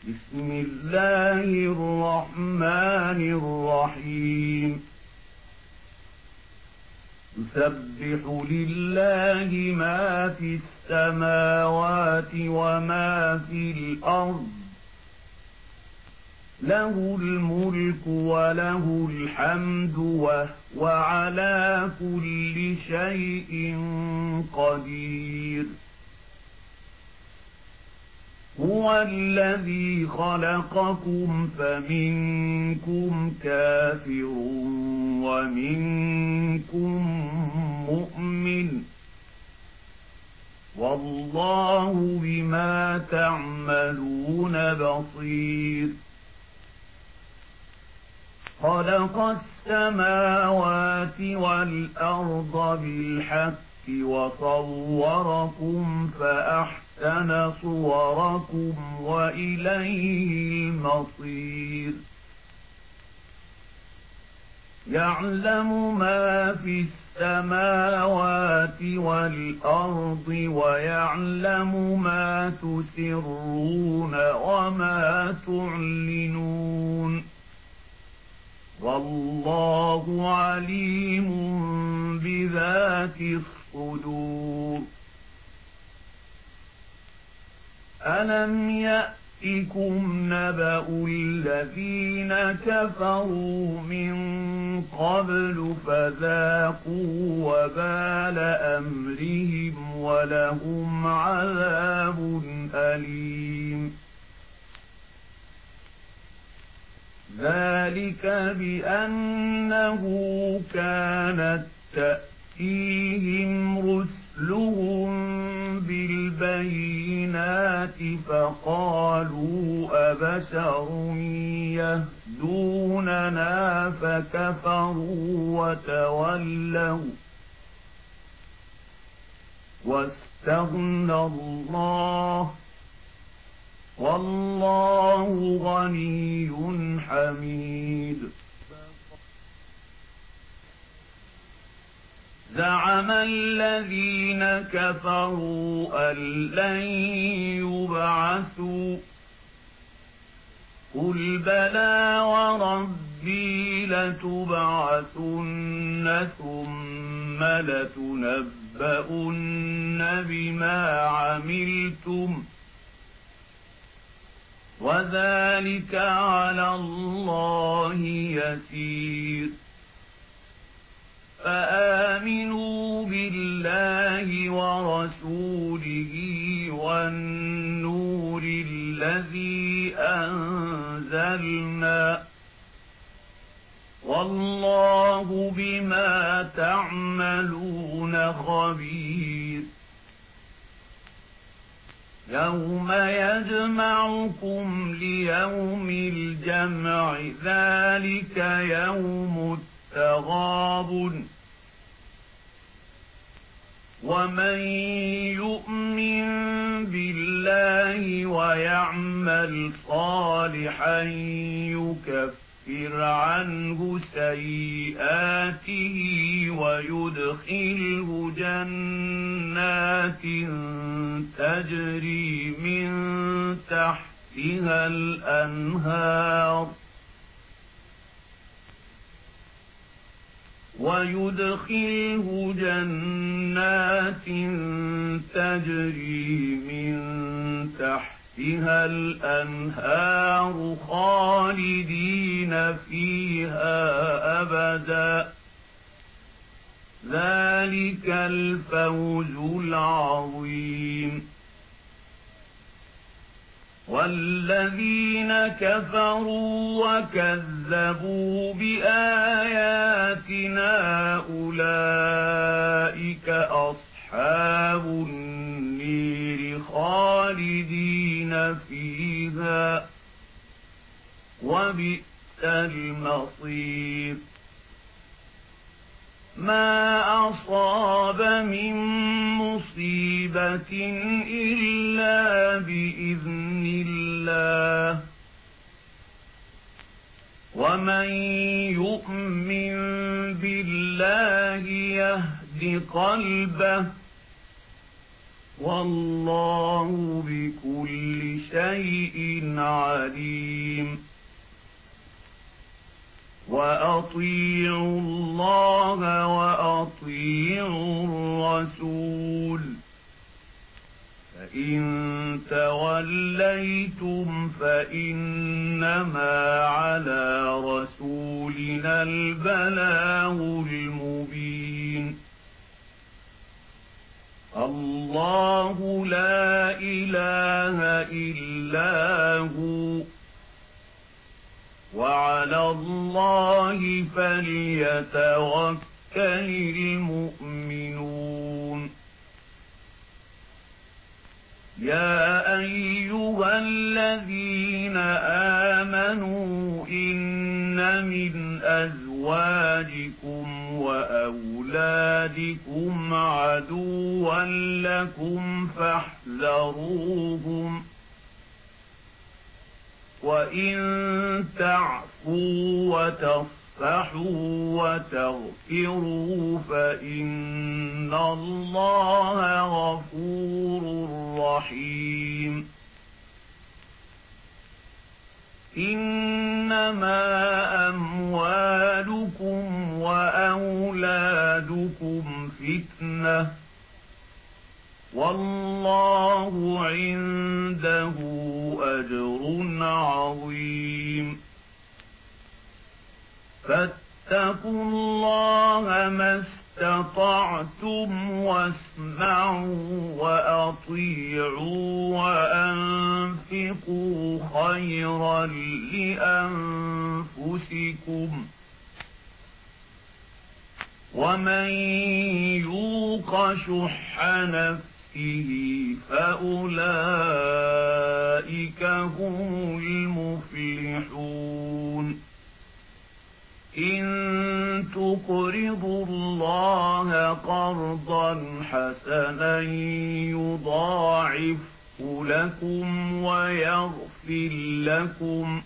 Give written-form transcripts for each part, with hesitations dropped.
بسم الله الرحمن الرحيم يسبح لله ما في السماوات وما في الأرض له الملك وله الحمد وهو على كل شيء قدير هو الذي خلقكم فمنكم كافر ومنكم مؤمن والله بما تعملون بصير خلق السماوات والأرض بالحق وصوركم فأحسن صوركم وإليه المصير يعلم ما في السماوات والأرض ويعلم ما تسرون وما تعلنون والله عليم بذات الصدور ألم يأتكم نبأ الذين كفروا من قبل فذاقوا وبال أمرهم ولهم عذاب أليم ذلك بأنه كانت تأتيهم رسلهم بالبينات فقالوا أبشر يهدوننا فكفروا وتولوا واستغنى الله والله غني حميد زعم الذين كفروا أن لن يبعثوا قل بلى وربي لتبعثن ثم لتنبؤن بما عملتم وذلك على الله يسير فآمنوا بالله ورسوله والنور الذي أنزلنا والله بما تعملون خبير يوم يجمعكم ليوم الجمع ذلك يوم التغابن ومن يؤمن بالله ويعمل صالحا يكفر عنه سيئاته ويدخله جنات تجري من تحتها الأنهار خالدين فيها أبدا ذلك الفوز العظيم والذين كفروا وكذبوا بآياتنا أولئك أصحاب النير خالدين فيها وبئس المصير ما أصاب من مصيبة إلا بإذن الله ومن يؤمن بالله يهد قلبه والله بكل شيء عليم وأطيعوا الله وأطيعوا الرسول فإن توليتم فإنما على رسولنا البلاغ المبين الله لا إله إلا هو وعلى الله فليتوكل المؤمنون يا أيها الذين آمنوا إن من أزواجكم وأولادكم عدوا لكم فاحذروهم وإن تعفوا وتصفحوا وتغفروا فإن الله غفور رحيم إنما أموالكم وأولادكم فتنة والله عنده أجر عظيم فاتقوا الله ما استطعتم واسمعوا وأطيعوا وأنفقوا خيرا لأنفسكم ومن يوق شح نفسه فأولئك هم المفلحون إن تقرضوا الله قرضا حسنا يضاعفه لكم ويغفر لكم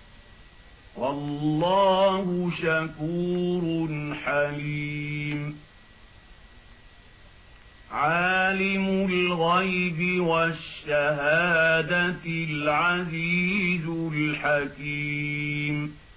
والله شكور حليم عالم الغيب والشهادة العزيز الحكيم